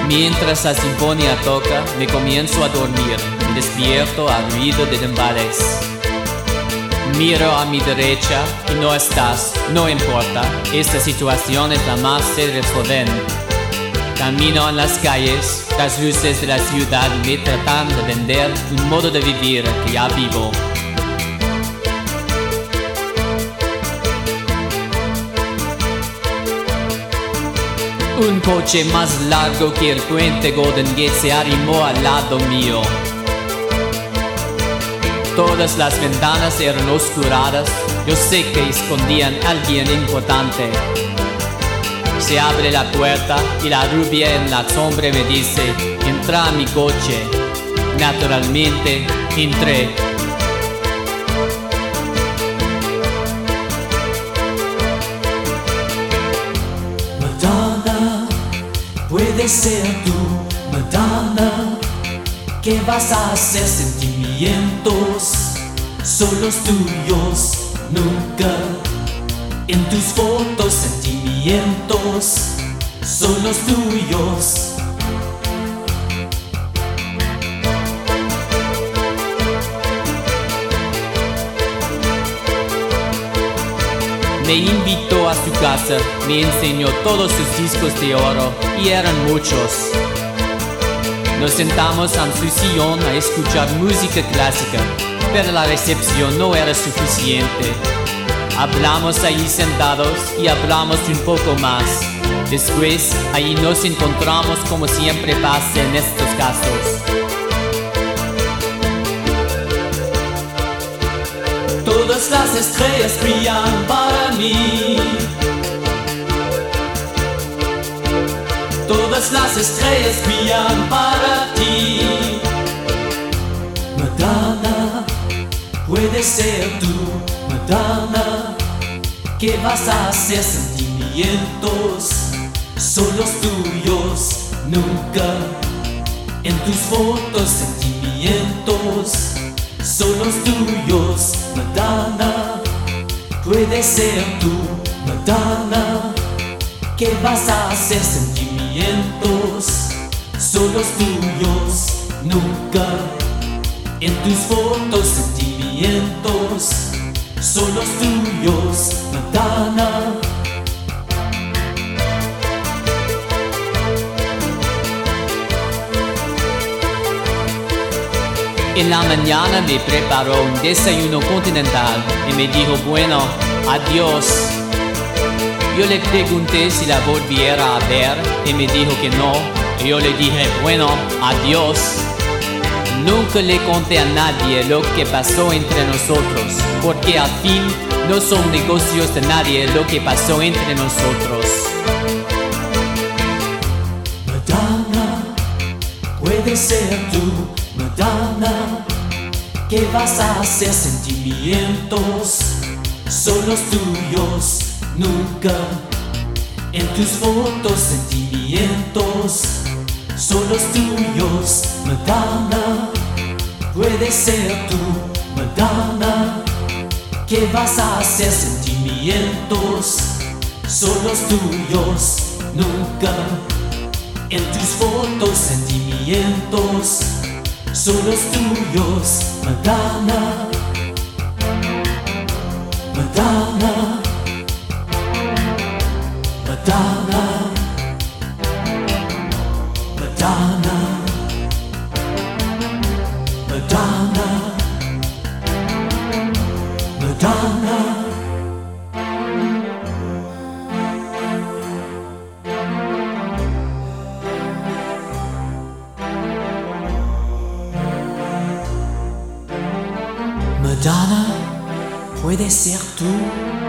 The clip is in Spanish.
Mientras la sinfonía toca, me comienzo a dormir y despierto al ruido de timbales. Miro a mi derecha y no estás, no importa, esta situación es la más se resuelven. Camino en las calles, las luces de la ciudad me tratan de vender un modo de vivir que ya vivo. Un coche más largo que el puente Golden Gate se arrimó al lado mío. Todas las ventanas eran oscuradas, yo sé que escondían a alguien importante. Se abre la puerta y la rubia en la sombra me dice: entra a mi coche. Naturalmente, entré. Madonna, puedes ser tú, Madonna. ¿Qué vas a hacer? Sentimientos son los tuyos, nunca. En tus fotos, sentimientos son los tuyos. Me invitó a su casa, me enseñó todos sus discos de oro, y eran muchos. Nos sentamos en su sillón a escuchar música clásica, pero la recepción no era suficiente. Hablamos ahí sentados y hablamos un poco más. Después, ahí nos encontramos como siempre pasa en estos casos. Todas las estrellas brillan para mí. Todas las estrellas brillan para ti. Madonna, puedes ser tú, Madonna. ¿Qué vas a hacer? Sentimientos son los tuyos, nunca. En tus fotos, sentimientos son los tuyos, Madonna. Puedes ser tú, Madonna. ¿Qué vas a hacer? Sentimientos son los tuyos, nunca. En tus fotos, sentimientos son los tuyos, Madonna. En la mañana me preparó un desayuno continental y me dijo: bueno, adiós. Yo le pregunté si la volviera a ver y me dijo que no. Y yo le dije: bueno, adiós. Nunca le conté a nadie lo que pasó entre nosotros, porque al fin no son negocios de nadie lo que pasó entre nosotros. Madonna, puedes ser tú, Madonna. ¿Qué vas a hacer? Sentimientos son los tuyos, nunca. En tus fotos, sentimientos son los tuyos, Madonna. Puedes ser tú, Madonna. ¿Qué vas a hacer? Sentimientos son los tuyos, nunca. En tus fotos, sentimientos son los tuyos, Madonna. Madonna, Madonna, Madonna, Madonna, Madonna. Madonna, puedes ser tú.